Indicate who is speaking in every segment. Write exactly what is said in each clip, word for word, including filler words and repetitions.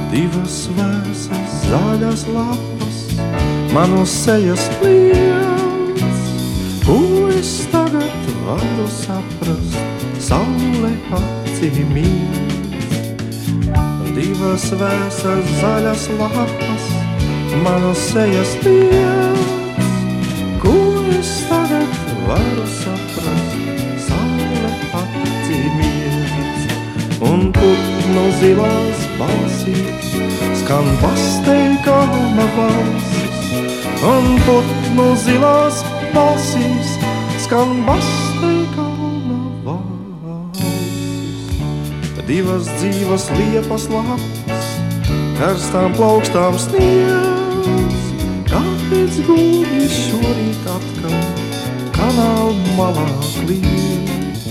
Speaker 1: Divas vēsas zaļas lapas, manu sejas liels, ko es tagad varu saprast, saule acīmīs. Divas vēsas zaļas lapas, manu sejas liels, ko es tagad varu saprast, saule acīmīs. Un putnu zilās balsīs skan pasteikama valsis, un putnu zilās balsīs skan pasteikama valsis. Divas dzīvas liepas lapas, karstām plaukstām sniegs, kāpēc gulbi šorīt atkal kanāla malā klīst.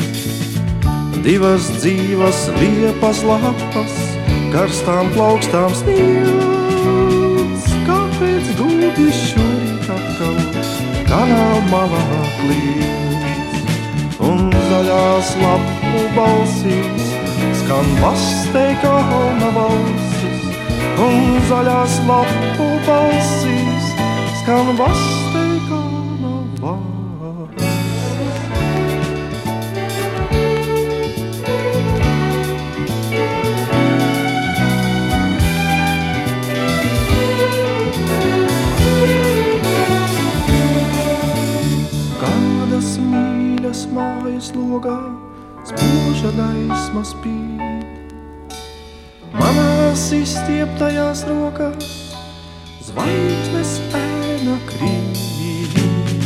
Speaker 1: Divas dzīvas liepas lapas, karstām plaukstām sniegs, kāpēc gulbi šorīt atkal kanāla malā klīst. Un zaļās lapu balsīs skan pasteikama valsis, un zaļās lapu balsīs skan pasteikama valsis. Mīļas mājas logā spoža gaisma spīd, manās izstieptajās rokās zvaigznes ēna krīt.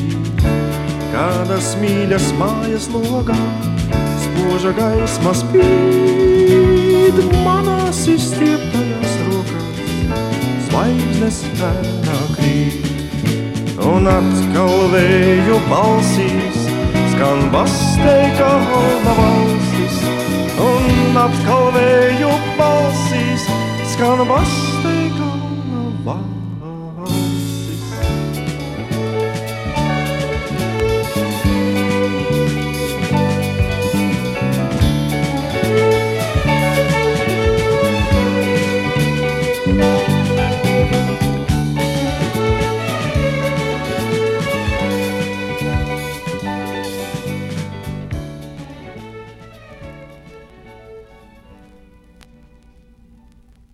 Speaker 1: Kādas mīļas mājas logā spoža gaisma spīd, manās izstieptajās rokās zvaigznes ēna krīt. Un atkal vēju balsīs skan pasteikama valsis, un atkal vēju balsīs skan pasteikama valsis.